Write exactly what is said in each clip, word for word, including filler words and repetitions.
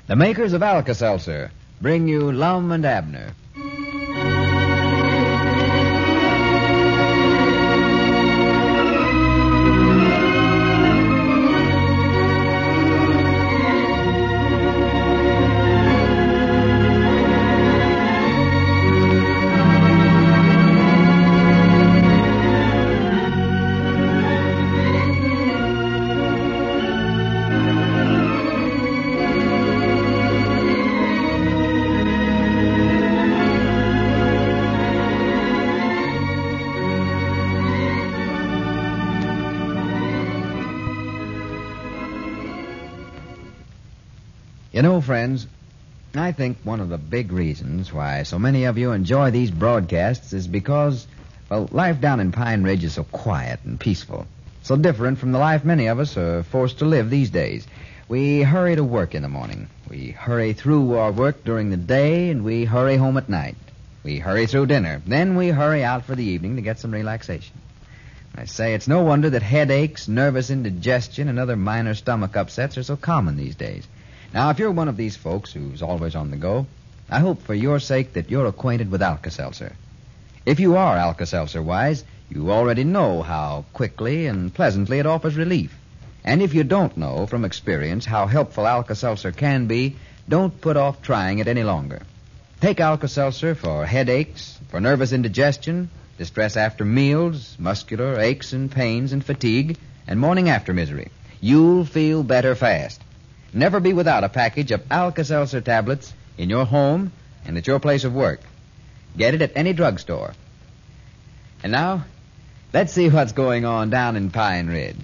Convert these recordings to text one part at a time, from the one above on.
The makers of Alka-Seltzer bring you Lum and Abner. You know, friends, I think one of the big reasons why so many of you enjoy these broadcasts is because, well, life down in Pine Ridge is so quiet and peaceful. So different from the life many of us are forced to live these days. We hurry to work in the morning. We hurry through our work during the day, and we hurry home at night. We hurry through dinner. Then we hurry out for the evening to get some relaxation. I say it's no wonder that headaches, nervous indigestion, and other minor stomach upsets are so common these days. Now, if you're one of these folks who's always on the go, I hope for your sake that you're acquainted with Alka-Seltzer. If you are Alka-Seltzer wise, you already know how quickly and pleasantly it offers relief. And if you don't know from experience how helpful Alka-Seltzer can be, don't put off trying it any longer. Take Alka-Seltzer for headaches, for nervous indigestion, distress after meals, muscular aches and pains and fatigue, and morning after misery. You'll feel better fast. Never be without a package of Alka-Seltzer tablets in your home and at your place of work. Get it at any drugstore. And now, let's see what's going on down in Pine Ridge.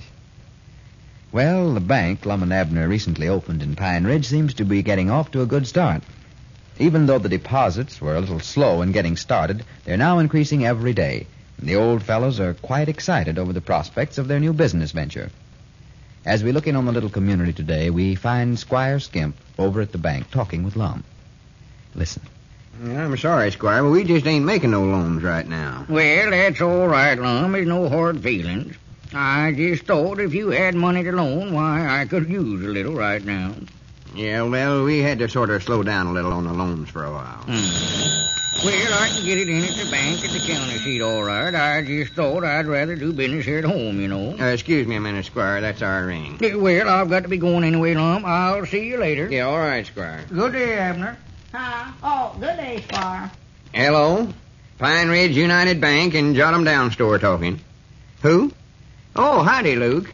Well, the bank Lum and Abner recently opened in Pine Ridge seems to be getting off to a good start. Even though the deposits were a little slow in getting started, they're now increasing every day, and the old fellows are quite excited over the prospects of their new business venture. As we look in on the little community today, we find Squire Skimp over at the bank talking with Lum. Listen. I'm sorry, Squire, but we just ain't making no loans right now. Well, that's all right, Lum. There's no hard feelings. I just thought if you had money to loan, why, I could use a little right now. Yeah, well, we had to sort of slow down a little on the loans for a while. Hmm. Well, I can get it in at the bank at the county seat, all right. I just thought I'd rather do business here at home, you know. Uh, excuse me a minute, Squire. That's our ring. Yeah, well, I've got to be going anyway, Lum. I'll see you later. Yeah, all right, Squire. Good day, Abner. Hi. Oh, good day, Squire. Hello? Pine Ridge United Bank and Jot 'em Down store talking. Who? Oh, howdy, Luke.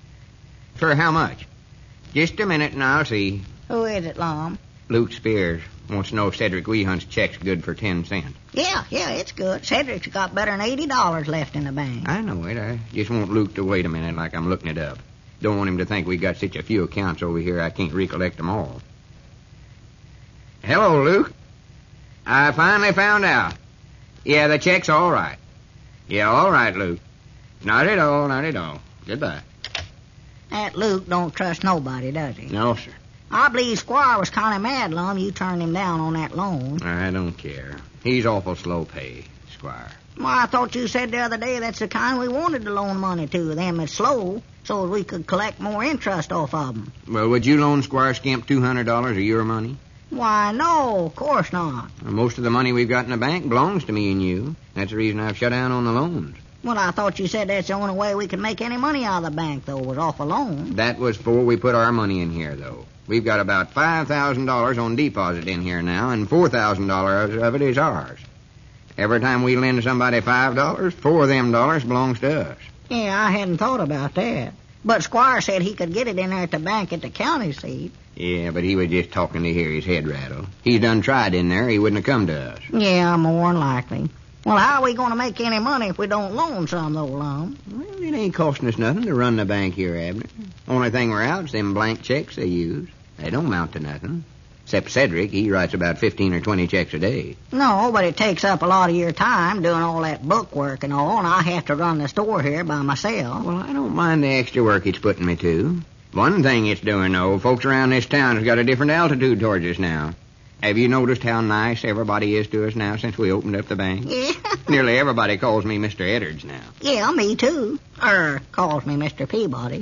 For how much? Just a minute and I'll see. Who is it, Lum? Luke Spears wants to know if Cedric Weehunt's check's good for ten cents. Yeah, yeah, it's good. Cedric's got better than eighty dollars left in the bank. I know it. I just want Luke to wait a minute like I'm looking it up. Don't want him to think we got such a few accounts over here I can't recollect them all. Hello, Luke. I finally found out. Yeah, the check's all right. Yeah, all right, Luke. Not at all, not at all. Goodbye. That Luke don't trust nobody, does he? No, sir. I believe Squire was kind of mad, Lum. You turned him down on that loan. I don't care. He's awful slow pay, Squire. Well, I thought you said the other day that's the kind we wanted to loan money to, them that's slow, so we could collect more interest off of them. Well, would you loan Squire Skimp two hundred dollars of your money? Why, no, of course not. Well, most of the money we've got in the bank belongs to me and you. That's the reason I've shut down on the loans. Well, I thought you said that's the only way we could make any money out of the bank, though, was off a loan. That was before we put our money in here, though. We've got about five thousand dollars on deposit in here now, and four thousand dollars of it is ours. Every time we lend somebody five dollars, four of them dollars belongs to us. Yeah, I hadn't thought about that. But Squire said he could get it in there at the bank at the county seat. Yeah, but he was just talking to hear his head rattle. He's done tried in there, he wouldn't have come to us. Yeah, more than likely. Well, how are we going to make any money if we don't loan some, though, Lum? Well, it ain't costing us nothing to run the bank here, Abner. Only thing we're out is them blank checks they use. They don't amount to nothing. Except Cedric, he writes about fifteen or twenty checks a day. No, but it takes up a lot of your time doing all that book work and all, and I have to run the store here by myself. Well, I don't mind the extra work it's putting me to. One thing it's doing, though, folks around this town has got a different altitude towards us now. Have you noticed how nice everybody is to us now since we opened up the bank? Yeah. Nearly everybody calls me Mister Edwards now. Yeah, me too. Er, calls me Mister Peabody.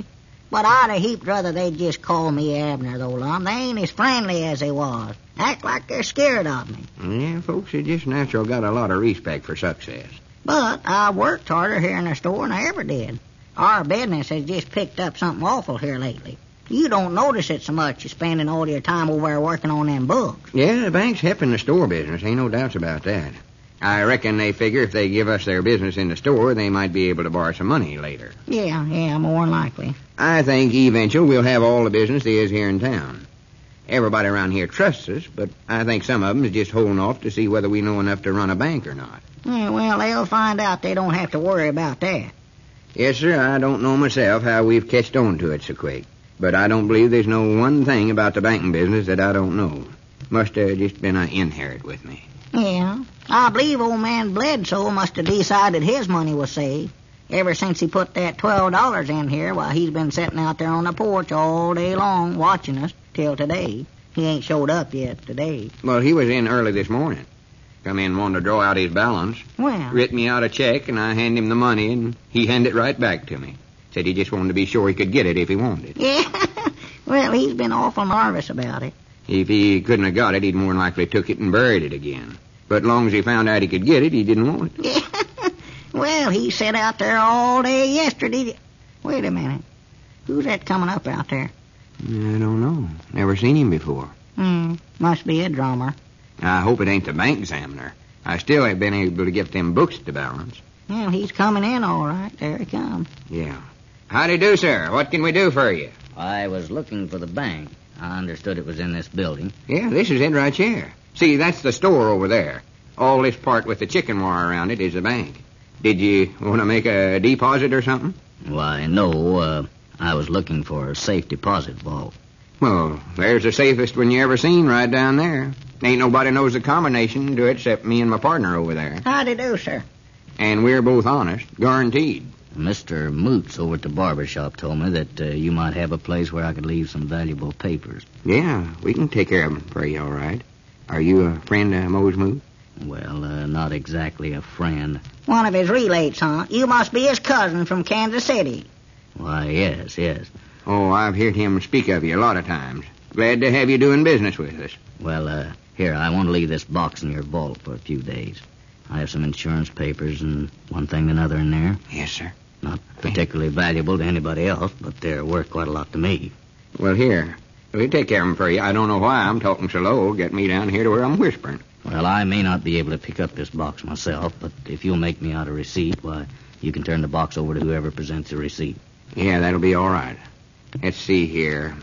But I'd a heaped rather they'd just call me Abner, though, Lum. They ain't as friendly as they was. Act like they're scared of me. Yeah, folks have just natural got a lot of respect for success. But I worked harder here in the store than I ever did. Our business has just picked up something awful here lately. You don't notice it so much, you spending all your time over there working on them books. Yeah, the bank's helping the store business. Ain't no doubts about that. I reckon they figure if they give us their business in the store, they might be able to borrow some money later. Yeah, yeah, more than likely. I think eventually we'll have all the business there is here in town. Everybody around here trusts us, but I think some of them is just holding off to see whether we know enough to run a bank or not. Yeah, well, they'll find out they don't have to worry about that. Yes, sir, I don't know myself how we've catched on to it so quick. But I don't believe there's no one thing about the banking business that I don't know. Must have just been an inherit with me. Yeah, I believe old man Bledsoe must have decided his money was saved. Ever since he put that twelve dollars in here, while he's been sitting out there on the porch all day long watching us till today. He ain't showed up yet today. Well, he was in early this morning. Come in wanting to draw out his balance. Well, Writ me out a check, and I hand him the money, and he handed it right back to me. Said he just wanted to be sure he could get it if he wanted it. yeah. Well, he's been awful nervous about it. If he couldn't have got it, he'd more than likely took it and buried it again. But as long as he found out he could get it, he didn't want it. Yeah. Well, he sat out there all day yesterday. Wait a minute. Who's that coming up out there? I don't know. Never seen him before. Hmm. Must be a drummer. I hope it ain't the bank examiner. I still ain't been able to get them books to balance. Well, he's coming in all right. There he comes. Yeah. Howdy do, sir. What can we do for you? I was looking for the bank. I understood it was in this building. Yeah, this is it right here. See, that's the store over there. All this part with the chicken wire around it is the bank. Did you want to make a deposit or something? Why, no, uh, I was looking for a safe deposit vault. Well, there's the safest one you ever seen right down there. Ain't nobody knows the combination to it except me and my partner over there. Howdy do, sir. And we're both honest, guaranteed. Mister Moots over at the barber shop told me that uh, you might have a place where I could leave some valuable papers. Yeah, we can take care of them for you, all right. Are you a friend of Mose Moot? Well, uh, not exactly a friend. One of his relates, huh? You must be his cousin from Kansas City. Why, yes, yes. Oh, I've heard him speak of you a lot of times. Glad to have you doing business with us. Well, uh, here, I want to leave this box in your vault for a few days. I have some insurance papers and one thing and another in there. Yes, sir. Not particularly valuable to anybody else, but they're worth quite a lot to me. Well, here. We'll take care of them for you. I don't know why I'm talking so low. Get me down here to where I'm whispering. Well, I may not be able to pick up this box myself, but if you'll make me out a receipt, why, you can turn the box over to whoever presents the receipt. Yeah, that'll be all right. Let's see here.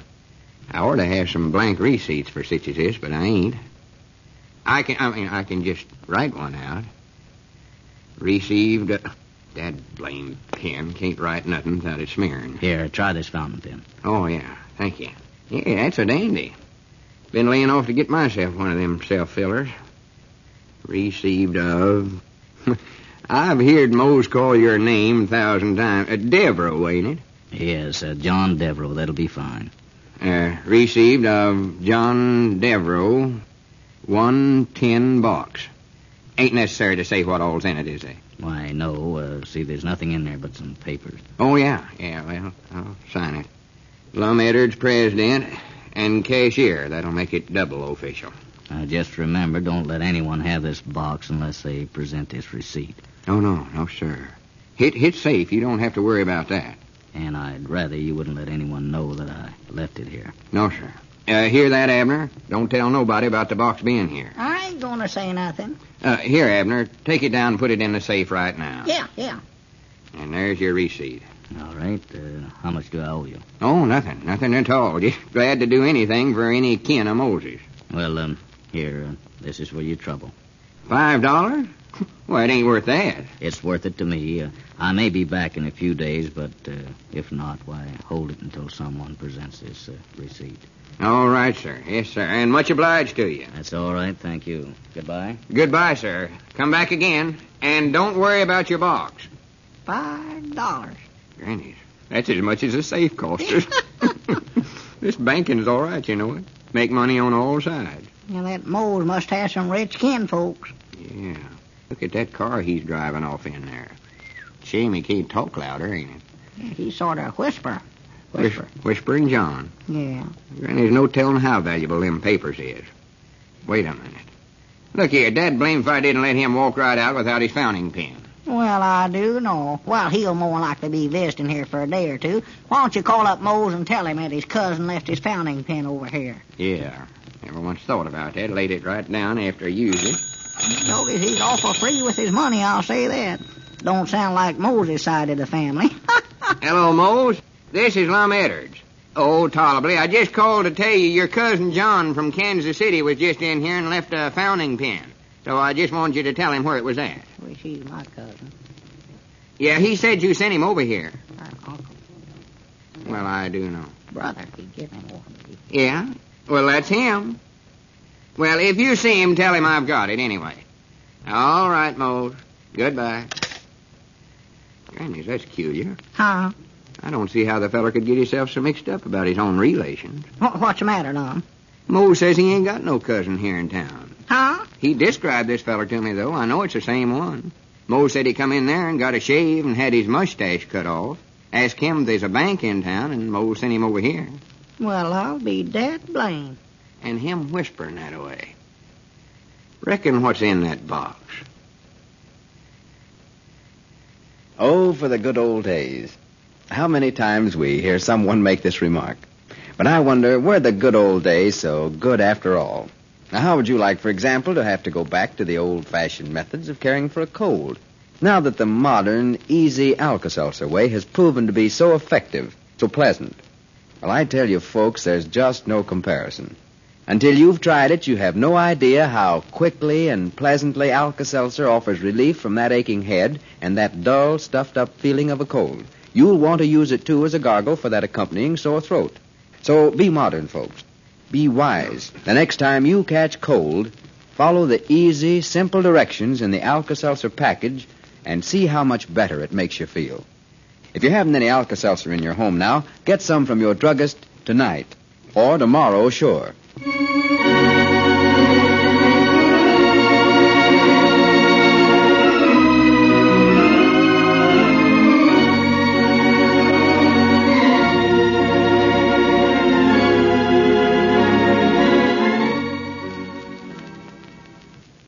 I ought to have some blank receipts for such as this, but I ain't. I can, I mean, I can just write one out. Received... Uh, that blame pen can't write nothing without it smearing. Here, try this fountain pen. Oh, yeah. Thank you. Yeah, that's a dandy. Been laying off to get myself one of them self-fillers. Received of... I've heard Mose call your name a thousand times. Uh, Devereaux, ain't it? Yes, uh, John Devereaux. That'll be fine. Uh, received of John Devereaux, one tin box. Ain't necessary to say what all's in it, is it? Why, no. Uh, see, there's nothing in there but some papers. Oh, yeah. Yeah, well, I'll sign it. Lum Edwards, president, and cashier. That'll make it double official. Uh, just remember, don't let anyone have this box unless they present this receipt. Oh, no. No, sir. Hit, hit safe. You don't have to worry about that. And I'd rather you wouldn't let anyone know that I left it here. No, sir. Uh, hear that, Abner? Don't tell nobody about the box being here. I ain't gonna say nothing. Uh, here, Abner, take it down and put it in the safe right now. Yeah, yeah. And there's your receipt. All right. Uh, how much do I owe you? Oh, nothing. Nothing at all. Just glad to do anything for any kin of Moses. Well, um, here, uh, this is for your trouble. Five dollars? Well, it ain't worth that. It's worth it to me. Uh, I may be back in a few days, but uh, if not, why, hold it until someone presents this uh, receipt. All right, sir. Yes, sir. And much obliged to you. That's all right. Thank you. Goodbye. Goodbye, sir. Come back again. And don't worry about your box. Five dollars. Grannies, that's as much as a safe costs us. This banking's all right, you know it. Make money on all sides. Yeah, that Mose must have some rich kin folks. Yeah. Look at that car he's driving off in there. Shame he can't talk louder, ain't it? Yeah, he sort of whisper. Whisper. Whispering John. Yeah. And there's no telling how valuable them papers is. Wait a minute. Look here, Dad blame if I didn't let him walk right out without his fountain pen. Well, I do know. Well, he'll more likely be visiting here for a day or two. Why don't you call up Mose and tell him that his cousin left his fountain pen over here? Yeah. Never once thought about that. Laid it right down after I used it. Notice he's awful free with his money, I'll say that. Don't sound like Moses' side of the family. Hello, Mose. This is Lum Edwards. Oh, tolerably. I just called to tell you your cousin John from Kansas City was just in here and left a fountain pen. So I just wanted you to tell him where it was at. Well, she's my cousin. Yeah, he said you sent him over here. Her uncle. Well, I do know. Brother, he give him one. Yeah? Well, that's him. Well, if you see him, tell him I've got it anyway. All right, Mose. Goodbye. Granny, that's peculiar. Huh? I don't see how the feller could get himself so mixed up about his own relations. What, what's the matter, Lum? Mose says he ain't got no cousin here in town. Huh? He described this feller to me, though. I know it's the same one. Mose said he come in there and got a shave and had his mustache cut off. Asked him if there's a bank in town, and Mose sent him over here. Well, I'll be dead blamed. And him whispering that away. Reckon what's in that box? Oh, for the good old days. How many times we hear someone make this remark. But I wonder, were the good old days so good after all? Now, how would you like, for example, to have to go back to the old-fashioned methods of caring for a cold, now that the modern, easy Alka-Seltzer way has proven to be so effective, so pleasant? Well, I tell you, folks, there's just no comparison. Until you've tried it, you have no idea how quickly and pleasantly Alka-Seltzer offers relief from that aching head and that dull, stuffed-up feeling of a cold. You'll want to use it, too, as a gargle for that accompanying sore throat. So be modern, folks. Be wise. The next time you catch cold, follow the easy, simple directions in the Alka-Seltzer package and see how much better it makes you feel. If you haven't any Alka-Seltzer in your home now, get some from your druggist tonight. Or tomorrow, sure.